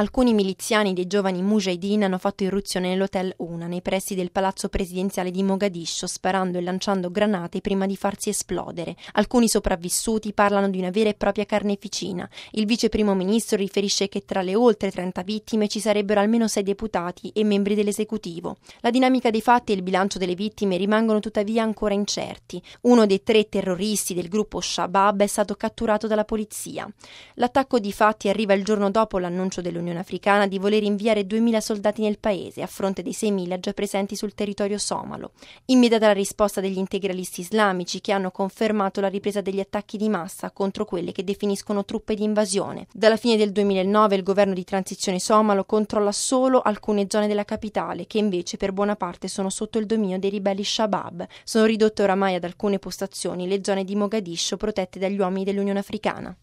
Alcuni miliziani dei giovani Mujahideen hanno fatto irruzione nell'hotel Una, nei pressi del palazzo presidenziale di Mogadiscio, sparando e lanciando granate prima di farsi esplodere. Alcuni sopravvissuti parlano di una vera e propria carneficina. Il vice primo ministro riferisce che tra le oltre 30 vittime ci sarebbero almeno 6 deputati e membri dell'esecutivo. La dinamica dei fatti e il bilancio delle vittime rimangono tuttavia ancora incerti. Uno dei 3 terroristi del gruppo Shabab è stato catturato dalla polizia. L'attacco di fatti arriva il giorno dopo l'annuncio dell'Unione Africana di voler inviare 2000 soldati nel paese, a fronte dei 6.000 già presenti sul territorio somalo. Immediata la risposta degli integralisti islamici, che hanno confermato la ripresa degli attacchi di massa contro quelle che definiscono truppe di invasione. Dalla fine del 2009 il governo di transizione somalo controlla solo alcune zone della capitale, che invece per buona parte sono sotto il dominio dei ribelli Shabab. Sono ridotte oramai ad alcune postazioni le zone di Mogadiscio protette dagli uomini dell'Unione Africana.